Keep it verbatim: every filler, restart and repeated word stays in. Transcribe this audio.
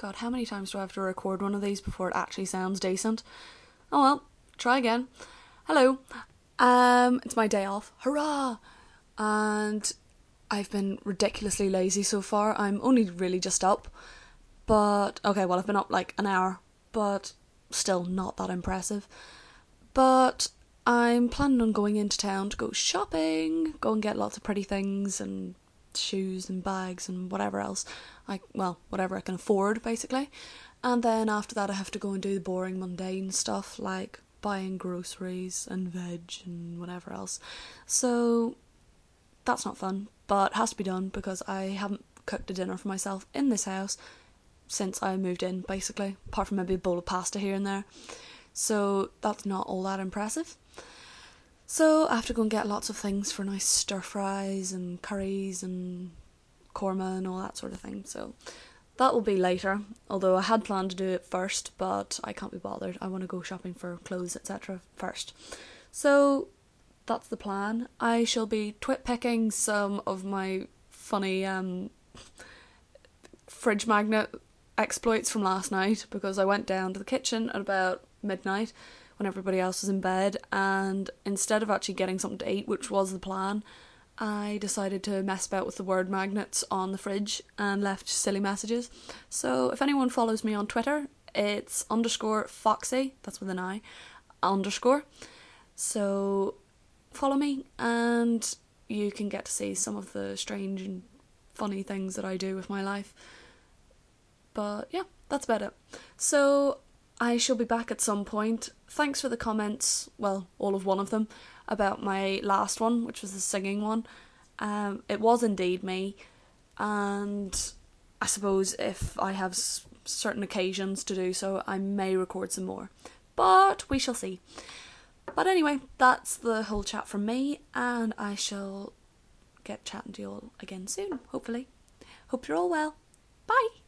God, how many times do I have to record one of these before it actually sounds decent? Oh well, try again. Hello. Um, it's my day off. Hurrah! And I've been ridiculously lazy so far. I'm only really just up. But, okay, well, I've been up like an hour, but still not that impressive. But I'm planning on going into town to go shopping, go and get lots of pretty things and shoes and bags and whatever else. I, well, whatever I can afford, basically. And then after that I have to go and do the boring, mundane stuff like buying groceries and veg and whatever else. So that's not fun, but has to be done because I haven't cooked a dinner for myself in this house since I moved in, basically, apart from maybe a bowl of pasta here and there. So that's not all that impressive. So I have to go and get lots of things for nice stir fries and curries and korma and all that sort of thing. So that will be later, although I had planned to do it first, but I can't be bothered. I want to go shopping for clothes, et cetera first. So that's the plan. I shall be twit picking some of my funny um, fridge magnet exploits from last night, because I went down to the kitchen at about midnight when everybody else was in bed, and instead of actually getting something to eat, which was the plan, I decided to mess about with the word magnets on the fridge and left silly messages. So if anyone follows me on Twitter, it's underscore Foxy, that's with an I, underscore. So follow me and you can get to see some of the strange and funny things that I do with my life. But yeah, that's about it. So I shall be back at some point. Thanks for the comments, well, all of one of them, about my last one, which was the singing one. Um, it was indeed me, and I suppose if I have s- certain occasions to do so, I may record some more. But we shall see. But anyway, that's the whole chat from me, and I shall get chatting to you all again soon, hopefully. Hope you're all well. Bye!